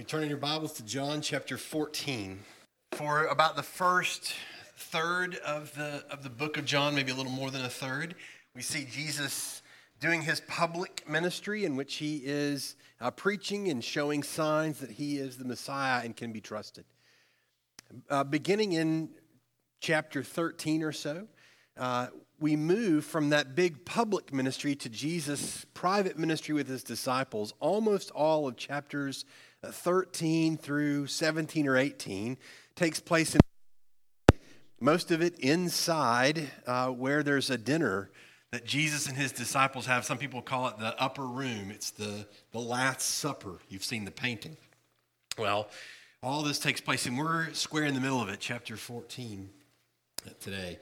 Turn in your Bibles to John chapter 14. For about the first third of the book of John, maybe a little more than a third, we see Jesus doing his public ministry in which he is preaching and showing signs that he is the Messiah and can be trusted. Beginning in chapter 13 or so, we move from that big public ministry to Jesus' private ministry with his disciples. Almost all of chapters 13 through 17 or 18 takes place in most of it inside where there's a dinner that Jesus and his disciples have. Some people call it the upper room. It's the Last Supper. You've seen the painting. Well, all this takes place, and we're square in the middle of it, chapter 14 today.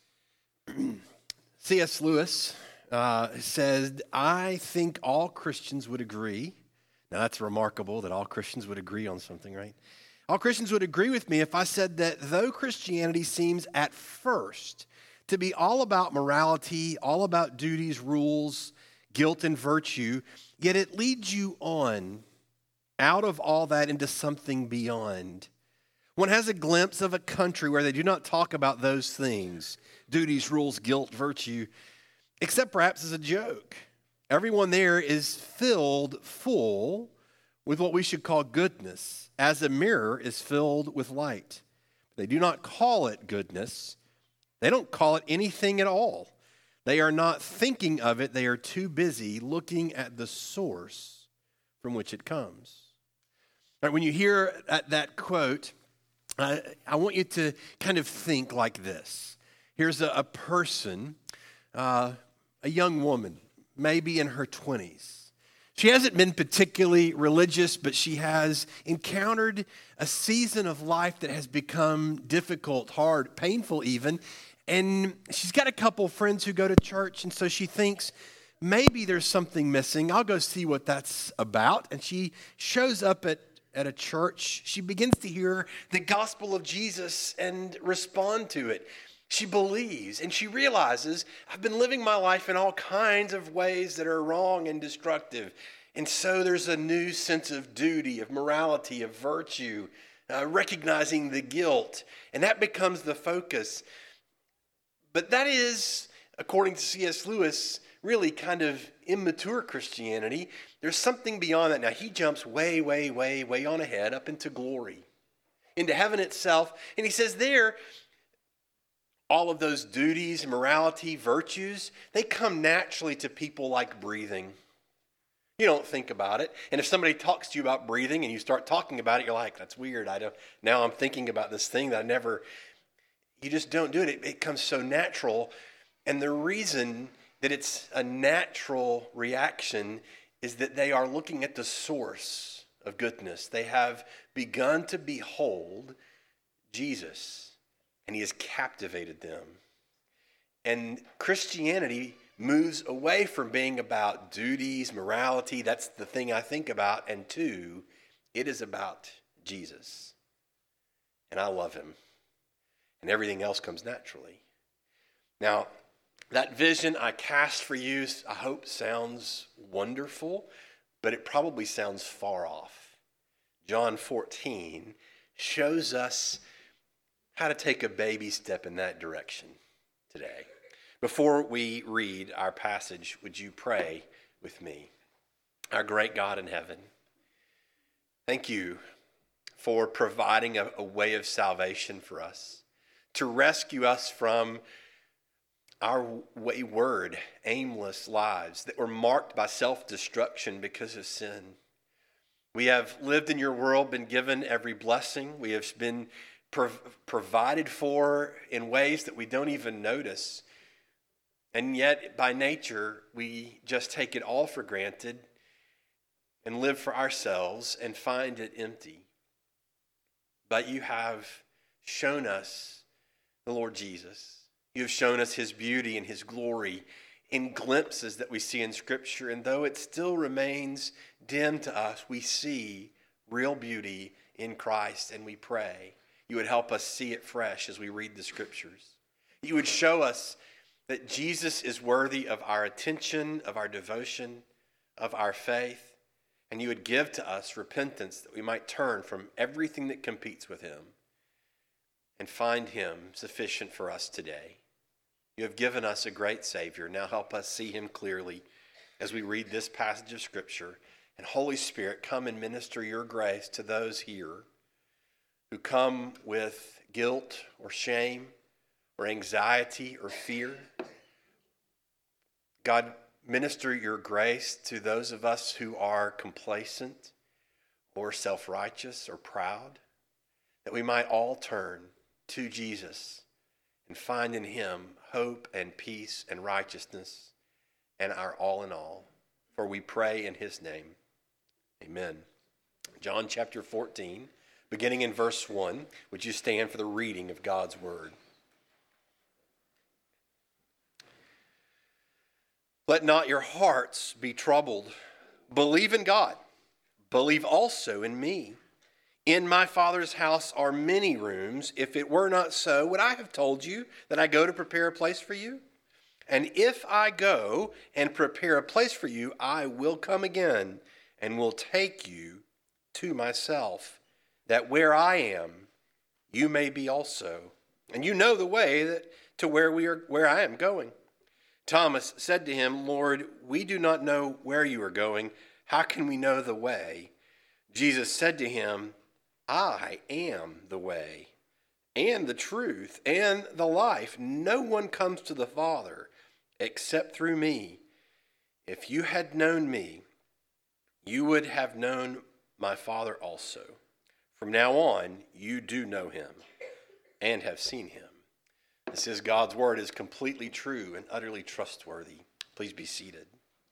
C.S. Lewis said, I think all Christians would agree. Now, that's remarkable that all Christians would agree on something, right? All Christians would agree with me if I said that though Christianity seems at first to be all about morality, all about duties, rules, guilt, and virtue, yet it leads you on out of all that into something beyond. One has a glimpse of a country where they do not talk about those things, duties, rules, guilt, virtue, except perhaps as a joke. Everyone there is filled full with what we should call goodness, as a mirror is filled with light. They do not call it goodness. They don't call it anything at all. They are not thinking of it. They are too busy looking at the source from which it comes. All right, when you hear that quote, I want you to kind of think like this. Here's a person, a young woman, maybe in her 20s. She hasn't been particularly religious, but she has encountered a season of life that has become difficult, hard, painful even. And she's got a couple friends who go to church, and so she thinks, maybe there's something missing. I'll go see what that's about. And she shows up at a church. She begins to hear the gospel of Jesus and respond to it. She believes and she realizes, I've been living my life in all kinds of ways that are wrong and destructive. And so there's a new sense of duty, of morality, of virtue, recognizing the guilt. And that becomes the focus. But that is, according to C.S. Lewis, really kind of immature Christianity. There's something beyond that. Now, he jumps way, way, way, way on ahead up into glory, into heaven itself. And he says there, all of those duties, morality, virtues, they come naturally to people like breathing. You don't think about it. And if somebody talks to you about breathing and you start talking about it, you're like, that's weird. Now I'm thinking about this thing that you just don't do it. It comes so natural. And the reason that it's a natural reaction is that they are looking at the source of goodness. They have begun to behold Jesus. And he has captivated them. And Christianity moves away from being about duties, morality, that's the thing I think about, and two, it is about Jesus. And I love him. And everything else comes naturally. Now, that vision I cast for you, I hope sounds wonderful, but it probably sounds far off. John 14 shows us how to take a baby step in that direction today. Before we read our passage, would you pray with me? Our great God in heaven, thank you for providing a way of salvation for us, to rescue us from our wayward, aimless lives that were marked by self-destruction because of sin. We have lived in your world, been given every blessing. We have been provided for in ways that we don't even notice. And yet, by nature, we just take it all for granted and live for ourselves and find it empty. But you have shown us the Lord Jesus. You have shown us his beauty and his glory in glimpses that we see in Scripture. And though it still remains dim to us, we see real beauty in Christ, and we pray you would help us see it fresh as we read the Scriptures. You would show us that Jesus is worthy of our attention, of our devotion, of our faith. and you would give to us repentance that we might turn from everything that competes with him and find him sufficient for us today. You have given us a great Savior. Now help us see him clearly as we read this passage of Scripture. And Holy Spirit, come and minister your grace to those here who come with guilt or shame or anxiety or fear. God, minister your grace to those of us who are complacent or self-righteous or proud, that we might all turn to Jesus and find in him hope and peace and righteousness and our all in all. For we pray in his name. Amen. John chapter 14, beginning in verse 1. Would you stand for the reading of God's word? Let not your hearts be troubled. Believe in God. Believe also in me. In my Father's house are many rooms. If it were not so, would I have told you that I go to prepare a place for you? And if I go and prepare a place for you, I will come again and will take you to myself, that where I am, you may be also. And you know the way to where I am going. Thomas said to him, Lord, we do not know where you are going. How can we know the way? Jesus said to him, I am the way and the truth and the life. No one comes to the Father except through me. If you had known me, you would have known my Father also. From now on, you do know him and have seen him. This is God's word, is completely true and utterly trustworthy. Please be seated.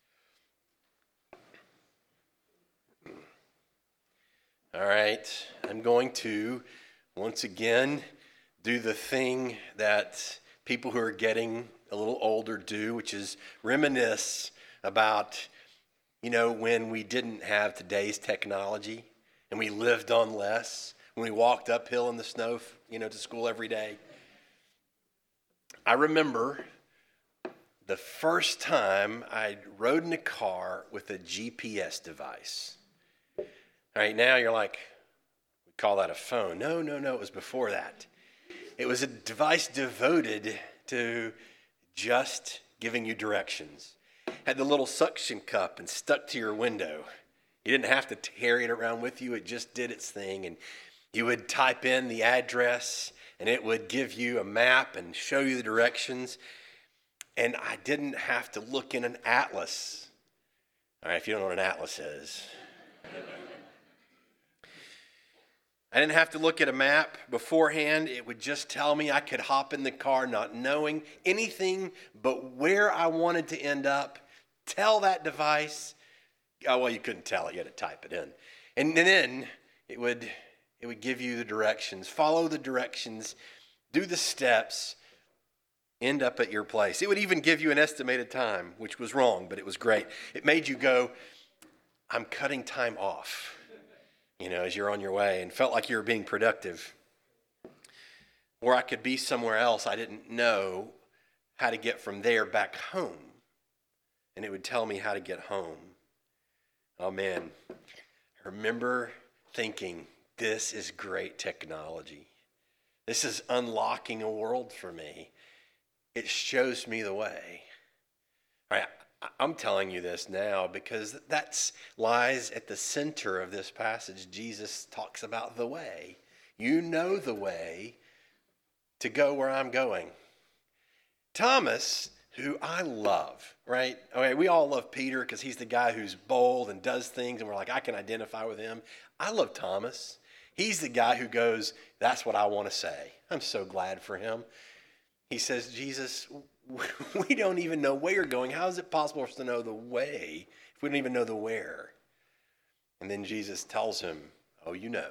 All right, I'm going to once again do the thing that people who are getting a little older do, which is reminisce about, when we didn't have today's technology and we lived on less, when we walked uphill in the snow, to school every day. I remember the first time I rode in a car with a GPS device. All right, now you're like, we call that a phone. No, it was before that. It was a device devoted to just giving you directions. Had the little suction cup and stuck to your window. You didn't have to carry it around with you. It just did its thing. And you would type in the address, and it would give you a map and show you the directions. And I didn't have to look in an atlas. All right, if you don't know what an atlas is. I didn't have to look at a map beforehand. It would just tell me. I could hop in the car not knowing anything but where I wanted to end up. Tell that device. Oh, well, you couldn't tell it. You had to type it in. And then it would give you the directions. Follow the directions. Do the steps. End up at your place. It would even give you an estimated time, which was wrong, but it was great. It made you go, I'm cutting time off, as you're on your way, and felt like you were being productive. Or I could be somewhere else. I didn't know how to get from there back home. And it would tell me how to get home. Oh, man. I remember thinking, this is great technology. This is unlocking a world for me. It shows me the way. All right, I'm telling you this now because that lies at the center of this passage. Jesus talks about the way. You know the way to go where I'm going. Thomas, who I love, right? Okay, we all love Peter because he's the guy who's bold and does things, and we're like, I can identify with him. I love Thomas. He's the guy who goes, that's what I want to say. I'm so glad for him. He says, Jesus, we don't even know where you're going. How is it possible for us to know the way if we don't even know the where? And then Jesus tells him, oh, you know.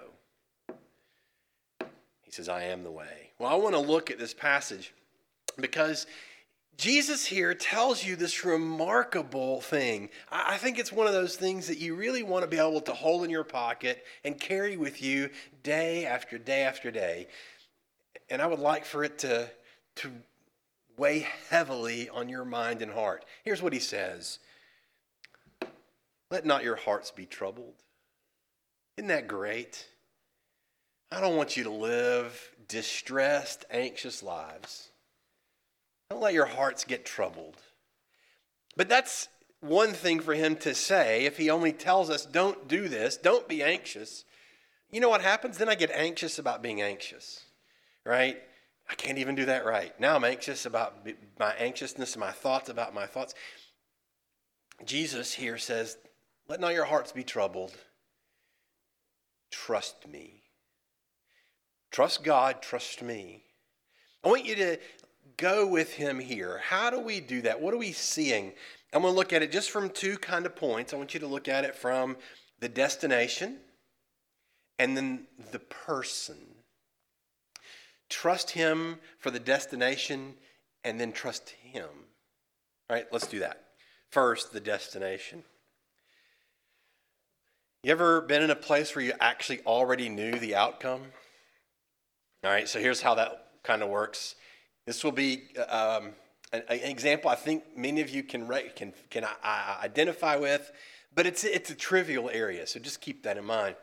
He says, I am the way. Well, I want to look at this passage because Jesus here tells you this remarkable thing. I think it's one of those things that you really want to be able to hold in your pocket and carry with you day after day after day. And I would like for it to weigh heavily on your mind and heart. Here's what he says. let not your hearts be troubled. Isn't that great? I don't want you to live distressed, anxious lives. Don't let your hearts get troubled. But that's one thing for him to say. If he only tells us, don't do this, don't be anxious, you know what happens? Then I get anxious about being anxious, right? I can't even do that right. Now I'm anxious about my anxiousness and my thoughts about my thoughts. Jesus here says, let not your hearts be troubled. Trust me. Trust God, trust me. I want you to go with him here. How do we do that? What are we seeing? I'm going to look at it just from two kind of points. I want you to look at it from the destination and then the person. Trust him for the destination and then trust him. All right, let's do that. First, the destination. You ever been in a place where you actually already knew the outcome? All right, so here's how that kind of works. This will be an example I think many of you can identify with, but it's a trivial area, so just keep that in mind.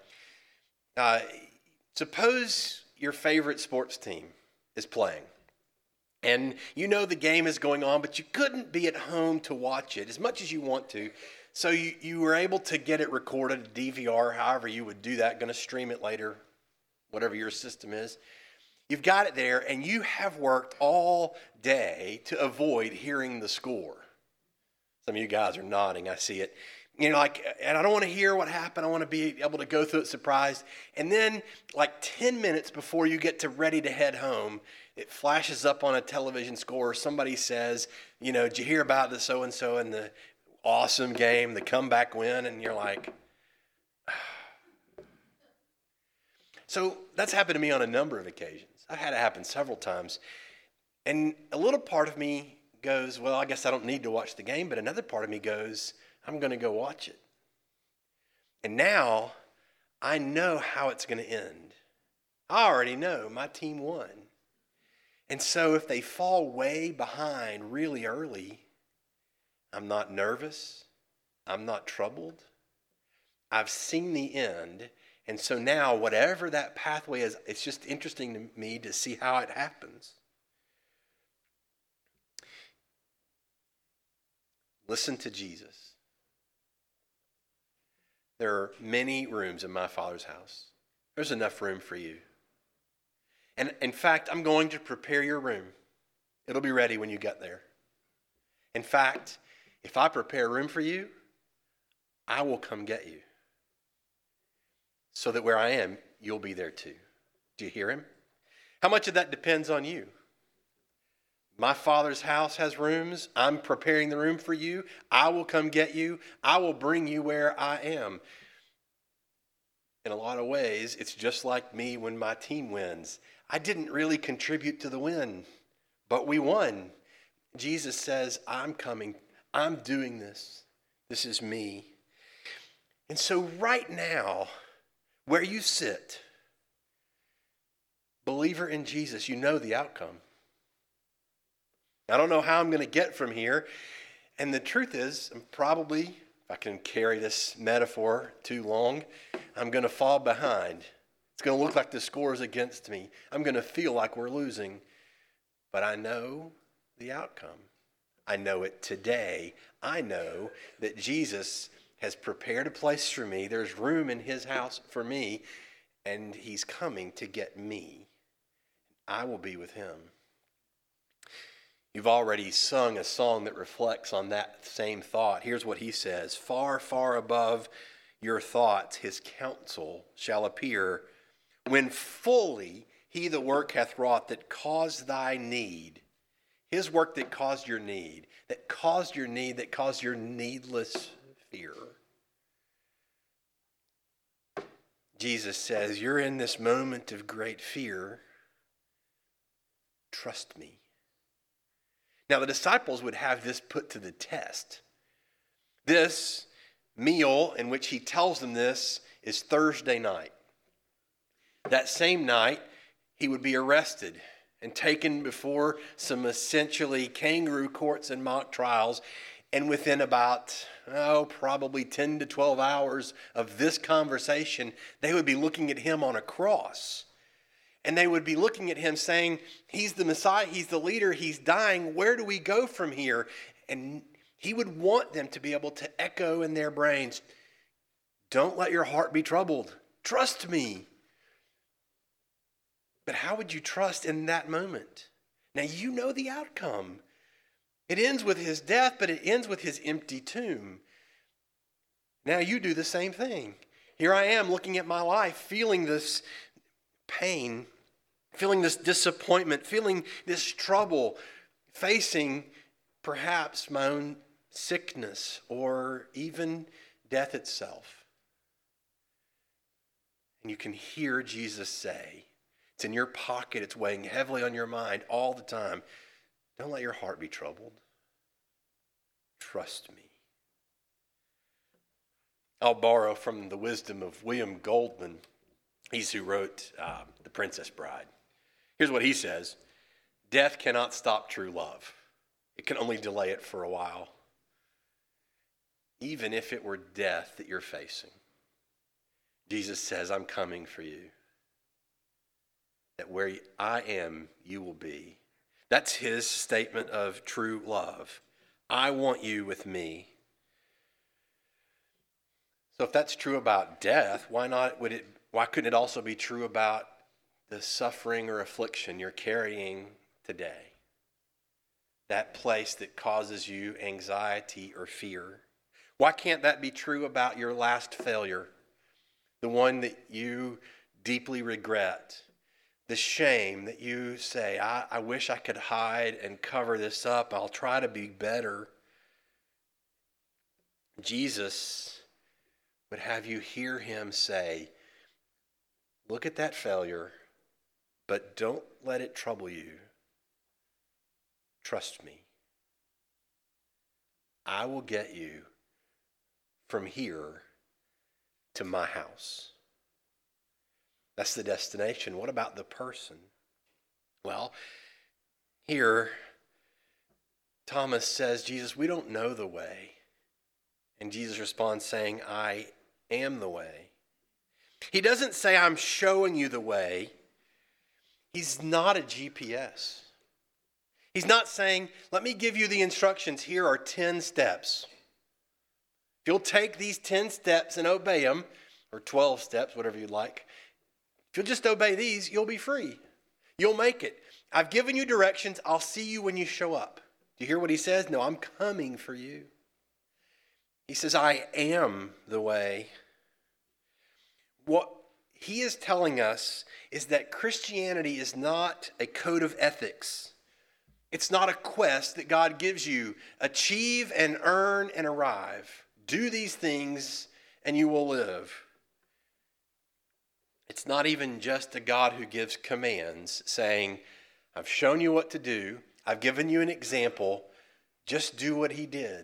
Suppose your favorite sports team is playing, and you know the game is going on, but you couldn't be at home to watch it as much as you want to, so you were able to get it recorded, DVR, however you would do that, going to stream it later, whatever your system is. You've got it there, and you have worked all day to avoid hearing the score. Some of you guys are nodding. I see it. And I don't want to hear what happened. I want to be able to go through it surprised. And then, 10 minutes before you get ready to head home, it flashes up on a television score. Somebody says, did you hear about the so-and-so and the awesome game, the comeback win? And you're like, So that's happened to me on a number of occasions. I've had it happen several times. And a little part of me goes, well, I guess I don't need to watch the game. But another part of me goes, I'm going to go watch it. And now I know how it's going to end. I already know my team won. And so if they fall way behind really early, I'm not nervous. I'm not troubled. I've seen the end. And so now, whatever that pathway is, it's just interesting to me to see how it happens. Listen to Jesus. There are many rooms in my Father's house. There's enough room for you. And in fact, I'm going to prepare your room. It'll be ready when you get there. In fact, if I prepare a room for you, I will come get you. So that where I am, you'll be there too. Do you hear him? How much of that depends on you? My Father's house has rooms. I'm preparing the room for you. I will come get you. I will bring you where I am. In a lot of ways, it's just like me when my team wins. I didn't really contribute to the win, but we won. Jesus says, I'm coming. I'm doing this. This is me. And so right now, where you sit, believer in Jesus, you know the outcome. I don't know how I'm going to get from here. And the truth is, I'm probably, if I can carry this metaphor too long, I'm going to fall behind. It's going to look like the score is against me. I'm going to feel like we're losing. But I know the outcome. I know it today. I know that Jesus has prepared a place for me. There's room in his house for me, and he's coming to get me. I will be with him. You've already sung a song that reflects on that same thought. Here's what he says. Far, far above your thoughts, his counsel shall appear, when fully he the work hath wrought that caused thy need. His work that caused your need, that caused your needless fear. Jesus says, you're in this moment of great fear. Trust me. Now, the disciples would have this put to the test. This meal in which he tells them this is Thursday night. That same night, he would be arrested and taken before some essentially kangaroo courts and mock trials. And within about, probably 10 to 12 hours of this conversation, they would be looking at him on a cross. And they would be looking at him saying, he's the Messiah, he's the leader, he's dying. Where do we go from here? And he would want them to be able to echo in their brains, don't let your heart be troubled. Trust me. But how would you trust in that moment? Now you know the outcome. It ends with his death, but it ends with his empty tomb. Now you do the same thing. Here I am looking at my life, feeling this pain, feeling this disappointment, feeling this trouble, facing perhaps my own sickness or even death itself. And you can hear Jesus say, it's in your pocket, it's weighing heavily on your mind all the time. Don't let your heart be troubled. Trust me. I'll borrow from the wisdom of William Goldman. He's who wrote The Princess Bride. Here's what he says. Death cannot stop true love. It can only delay it for a while. Even if it were death that you're facing. Jesus says, I'm coming for you. That where I am, you will be. That's his statement of true love. I want you with me. So if that's true about death, why couldn't it also be true about the suffering or affliction you're carrying today? That place that causes you anxiety or fear. Why can't that be true about your last failure? The one that you deeply regret. The shame that you say, I wish I could hide and cover this up. I'll try to be better. Jesus would have you hear him say, look at that failure, but don't let it trouble you. Trust me. I will get you from here to my house. That's the destination. What about the person? Well, here, Thomas says, Jesus, we don't know the way. And Jesus responds saying, I am the way. He doesn't say, I'm showing you the way. He's not a GPS. He's not saying, let me give you the instructions. Here are 10 steps. If you'll take these 10 steps and obey them, or 12 steps, whatever you like, if you'll just obey these, you'll be free. You'll make it. I've given you directions. I'll see you when you show up. Do you hear what he says? No, I'm coming for you. He says, I am the way. What he is telling us is that Christianity is not a code of ethics. It's not a quest that God gives you. Achieve and earn and arrive. Do these things and you will live. It's not even just a God who gives commands saying, I've shown you what to do. I've given you an example. Just do what he did.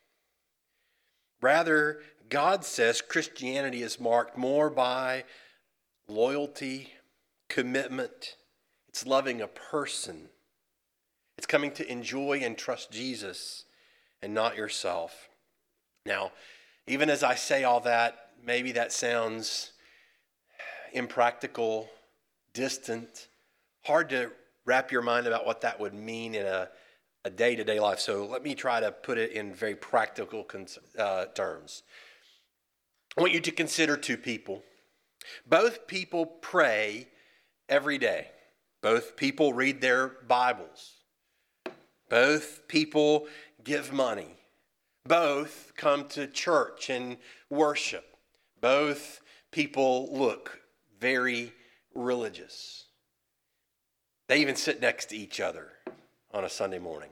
Rather, God says Christianity is marked more by loyalty, commitment. It's loving a person. It's coming to enjoy and trust Jesus and not yourself. Now, even as I say all that, maybe that sounds impractical, distant, hard to wrap your mind about what that would mean in a day-to-day life. So let me try to put it in very practical terms. I want you to consider two people. Both people pray every day. Both people read their Bibles. Both people give money. Both come to church and worship. Both people look very religious. They even sit next to each other on a Sunday morning.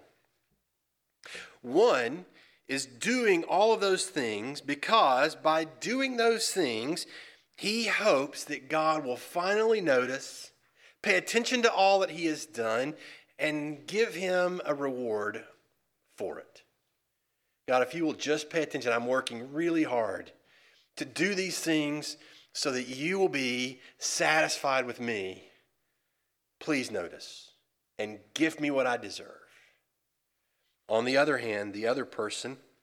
One is doing all of those things because by doing those things, he hopes that God will finally notice, pay attention to all that he has done, and give him a reward for it. God, if you will just pay attention, I'm working really hard to do these things so that you will be satisfied with me. Please notice and give me what I deserve. On the other hand, the other person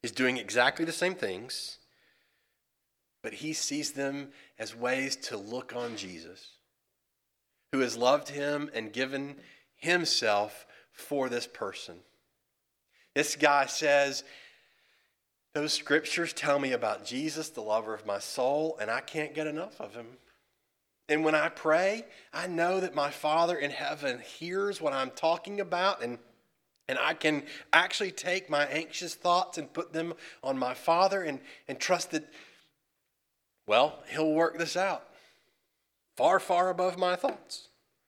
is doing exactly the same things, but he sees them as ways to look on Jesus, who has loved him and given himself for this person. This guy says, those scriptures tell me about Jesus, the lover of my soul, and I can't get enough of him. And when I pray, I know that my Father in heaven hears what I'm talking about, and I can actually take my anxious thoughts and put them on my Father and trust that, well, he'll work this out far, far above my thoughts.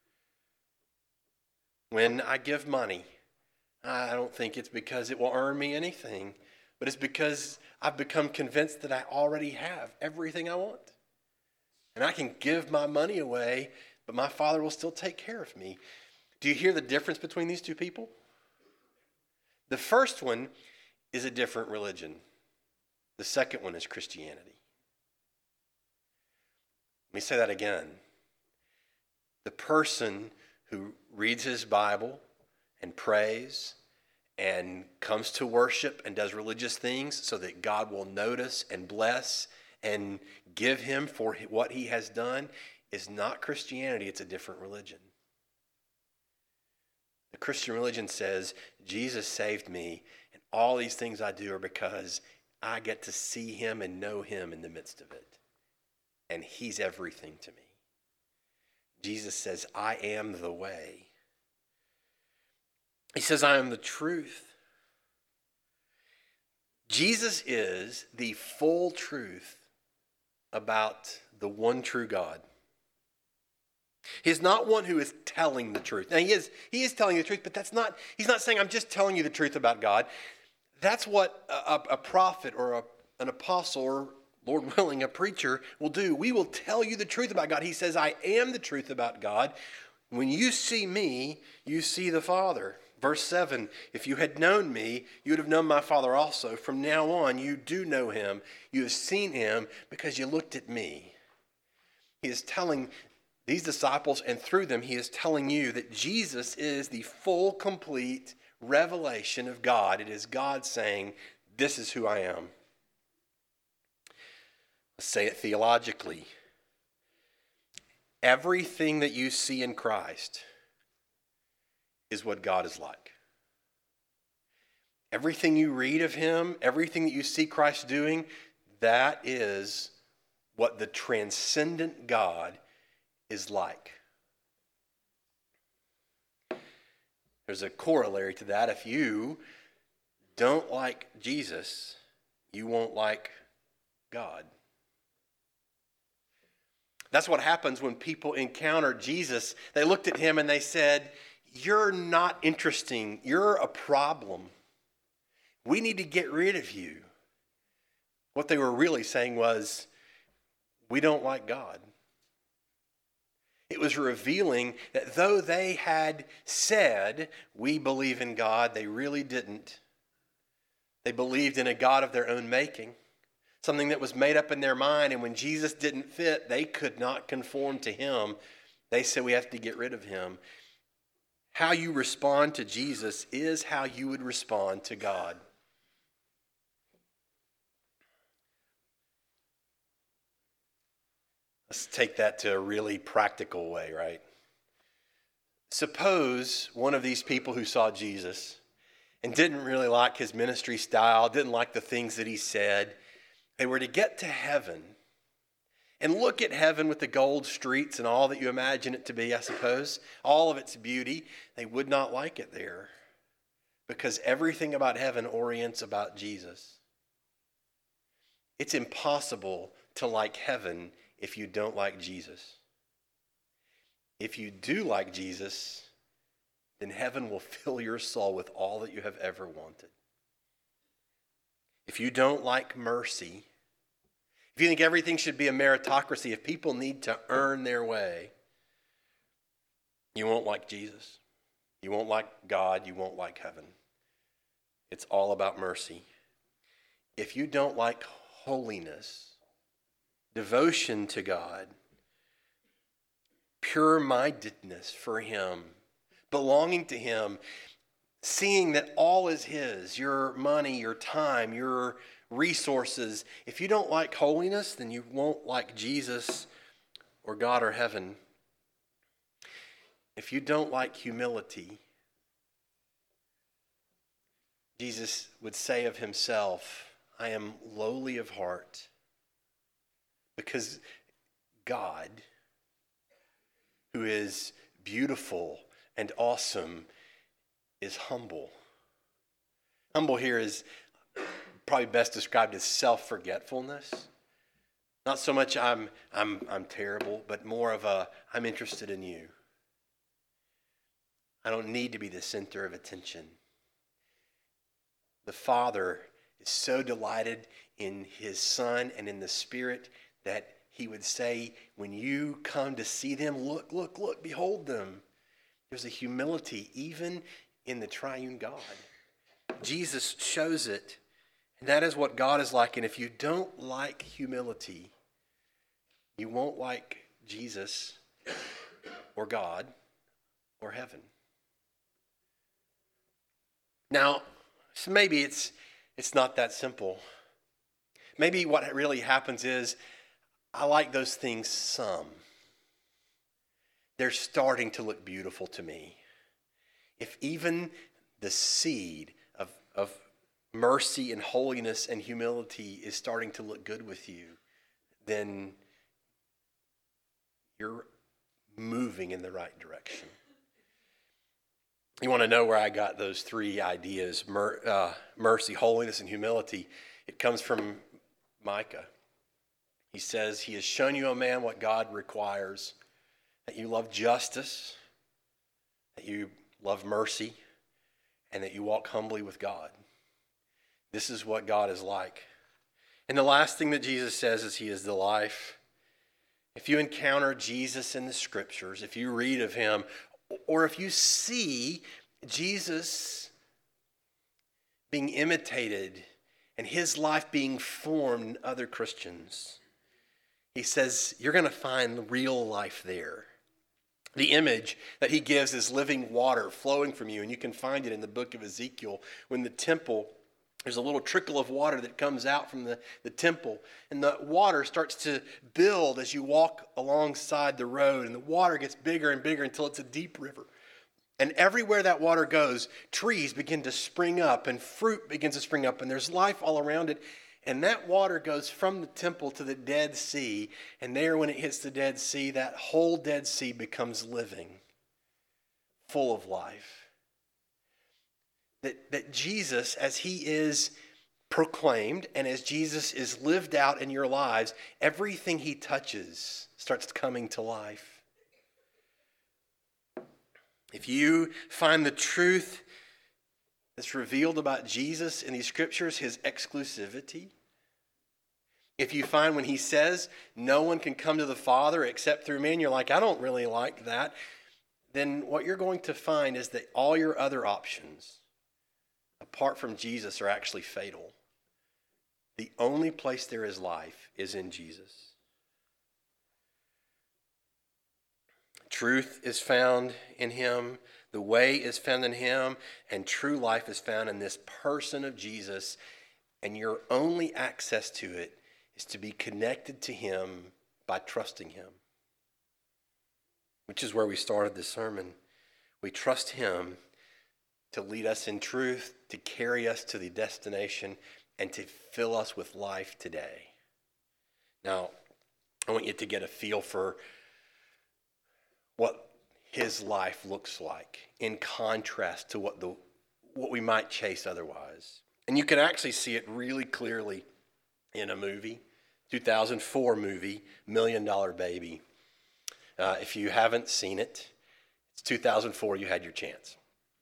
When I give money, I don't think it's because it will earn me anything, but it's because I've become convinced that I already have everything I want. And I can give my money away, but my Father will still take care of me. Do you hear the difference between these two people? The first one is a different religion. The second one is Christianity. Let me say that again. The person who reads his Bible and prays and comes to worship and does religious things so that God will notice and bless and give him for what he has done is not Christianity, it's a different religion. The Christian religion says, Jesus saved me, and all these things I do are because I get to see him and know him in the midst of it. And he's everything to me. Jesus says, I am the way. He says, I am the truth. Jesus is the full truth about the one true God. He's not one who is telling the truth. Now, he is telling the truth, but he's not saying, I'm just telling you the truth about God. That's what a prophet or an apostle or, Lord willing, a preacher will do. We will tell you the truth about God. He says, I am the truth about God. When you see me, you see the Father. Verse 7, if you had known me, you would have known my Father also. From now on, you do know him. You have seen him because you looked at me. He is telling these disciples, and through them, he is telling you that Jesus is the full, complete revelation of God. It is God saying, this is who I am. Let's say it theologically. Everything that you see in Christ is what God is like. Everything you read of him, everything that you see Christ doing, that is what the transcendent God is like. There's a corollary to that. If you don't like Jesus, you won't like God. That's what happens when people encounter Jesus. They looked at him and they said, you're not interesting. You're a problem. We need to get rid of you. What they were really saying was, we don't like God. It was revealing that though they had said, we believe in God, they really didn't. They believed in a God of their own making, something that was made up in their mind, and when Jesus didn't fit, they could not conform to him. They said, we have to get rid of him. How you respond to Jesus is how you would respond to God. Let's take that to a really practical way, right? Suppose one of these people who saw Jesus and didn't really like his ministry style, didn't like the things that he said, they were to get to heaven and look at heaven with the gold streets and all that you imagine it to be, I suppose, all of its beauty. They would not like it there because everything about heaven orients about Jesus. It's impossible to like heaven if you don't like Jesus. If you do like Jesus, then heaven will fill your soul with all that you have ever wanted. If you don't like mercy, if you think everything should be a meritocracy, if people need to earn their way, you won't like Jesus. You won't like God. You won't like heaven. It's all about mercy. If you don't like holiness, devotion to God, pure-mindedness for him, belonging to him, seeing that all is his, your money, your time, your resources. If you don't like holiness, then you won't like Jesus or God or heaven. If you don't like humility, Jesus would say of himself, I am lowly of heart, because God, who is beautiful and awesome, is humble. Humble here is probably best described as self-forgetfulness. Not so much I'm terrible, but more of a I'm interested in you. I don't need to be the center of attention. The Father is so delighted in his Son and in the Spirit that he would say, when you come to see them, look, look, look, behold them. There's a humility even in the triune God. Jesus shows it, and that is what God is like. And if you don't like humility, you won't like Jesus or God or heaven. Now, so maybe it's not that simple. Maybe what really happens is I like those things some. They're starting to look beautiful to me. If even the seed of mercy and holiness and humility is starting to look good with you, then you're moving in the right direction. You want to know where I got those three ideas, mercy, holiness, and humility? It comes from Micah. He says, he has shown you, O man, what God requires, that you love justice, that you love mercy, and that you walk humbly with God. This is what God is like. And the last thing that Jesus says is he is the life. If you encounter Jesus in the scriptures, if you read of him, or if you see Jesus being imitated and his life being formed in other Christians, he says you're going to find real life there. The image that he gives is living water flowing from you, and you can find it in the book of Ezekiel when the temple, there's a little trickle of water that comes out from the temple, and the water starts to build as you walk alongside the road, and the water gets bigger and bigger until it's a deep river. And everywhere that water goes, trees begin to spring up, and fruit begins to spring up, and there's life all around it. And that water goes from the temple to the Dead Sea, and there when it hits the Dead Sea, that whole Dead Sea becomes living, full of life. That Jesus, as he is proclaimed and as Jesus is lived out in your lives, everything he touches starts coming to life. If you find the truth that's revealed about Jesus in these scriptures, his exclusivity, if you find when he says no one can come to the Father except through me, and you're like, I don't really like that, then what you're going to find is that all your other options, apart from Jesus, are actually fatal. The only place there is life is in Jesus. Truth is found in him. The way is found in him. And true life is found in this person of Jesus. And your only access to it is to be connected to him by trusting him. Which is where we started this sermon. We trust him to lead us in truth, to carry us to the destination, and to fill us with life today. Now, I want you to get a feel for what his life looks like in contrast to what we might chase otherwise. And you can actually see it really clearly in a movie, 2004 movie, $1 Million Baby. If you haven't seen it, it's 2004, you had your chance.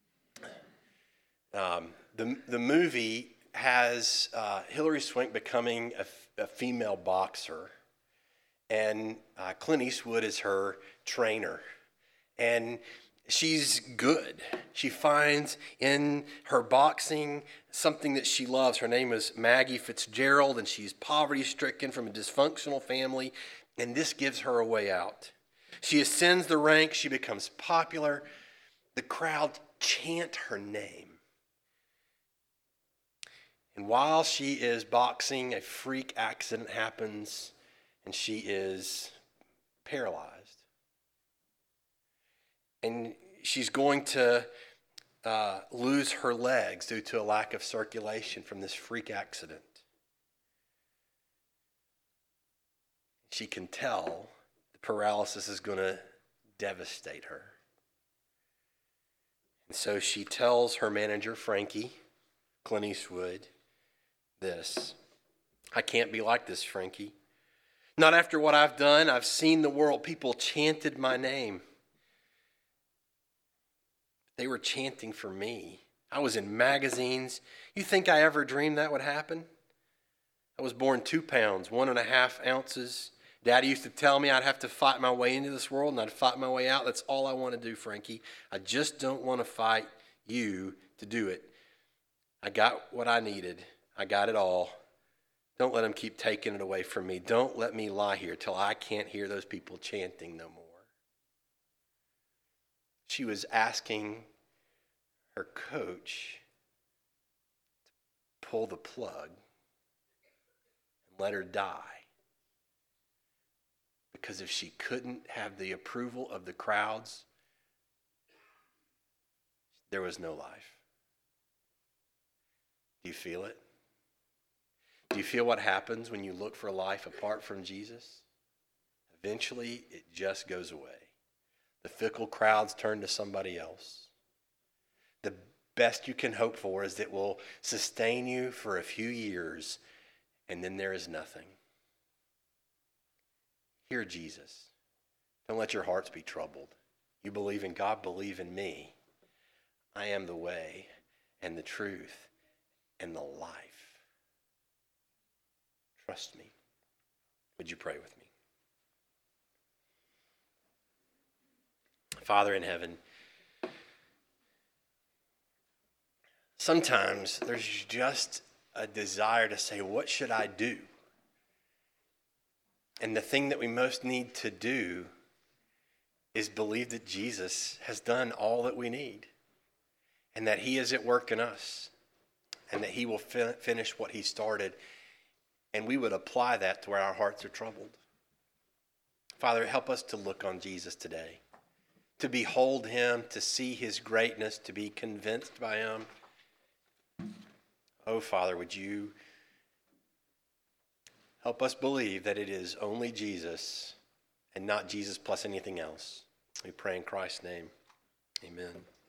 The movie has Hilary Swank becoming a female boxer, and Clint Eastwood is her trainer. And she's good. She finds in her boxing something that she loves. Her name is Maggie Fitzgerald, and she's poverty-stricken from a dysfunctional family, and this gives her a way out. She ascends the ranks. She becomes popular. The crowd chant her name. And while she is boxing, a freak accident happens and she is paralyzed. And she's going to lose her legs due to a lack of circulation from this freak accident. She can tell the paralysis is going to devastate her. And so she tells her manager, Frankie, Clint Eastwood, this: I can't be like this, Frankie. Not after what I've done. I've seen the world. People chanted my name. They were chanting for me. I was in magazines. You think I ever dreamed that would happen? I was born 2 pounds, 1.5 ounces. Daddy used to tell me I'd have to fight my way into this world and I'd fight my way out. That's all I want to do, Frankie. I just don't want to fight you to do it. I got what I needed. I got it all. Don't let them keep taking it away from me. Don't let me lie here till I can't hear those people chanting no more. She was asking her coach to pull the plug and let her die. Because if she couldn't have the approval of the crowds, there was no life. Do you feel it? Do you feel what happens when you look for life apart from Jesus? Eventually, it just goes away. The fickle crowds turn to somebody else. The best you can hope for is that it will sustain you for a few years, and then there is nothing. Hear Jesus. Don't let your hearts be troubled. You believe in God, believe in me. I am the way and the truth and the life. Trust me. Would you pray with me? Father in heaven, sometimes there's just a desire to say, what should I do? And the thing that we most need to do is believe that Jesus has done all that we need and that he is at work in us and that he will finish what he started, and we would apply that to where our hearts are troubled. Father, help us to look on Jesus today, to behold him, to see his greatness, to be convinced by him. Oh, Father, would you help us believe that it is only Jesus and not Jesus plus anything else. We pray in Christ's name. Amen.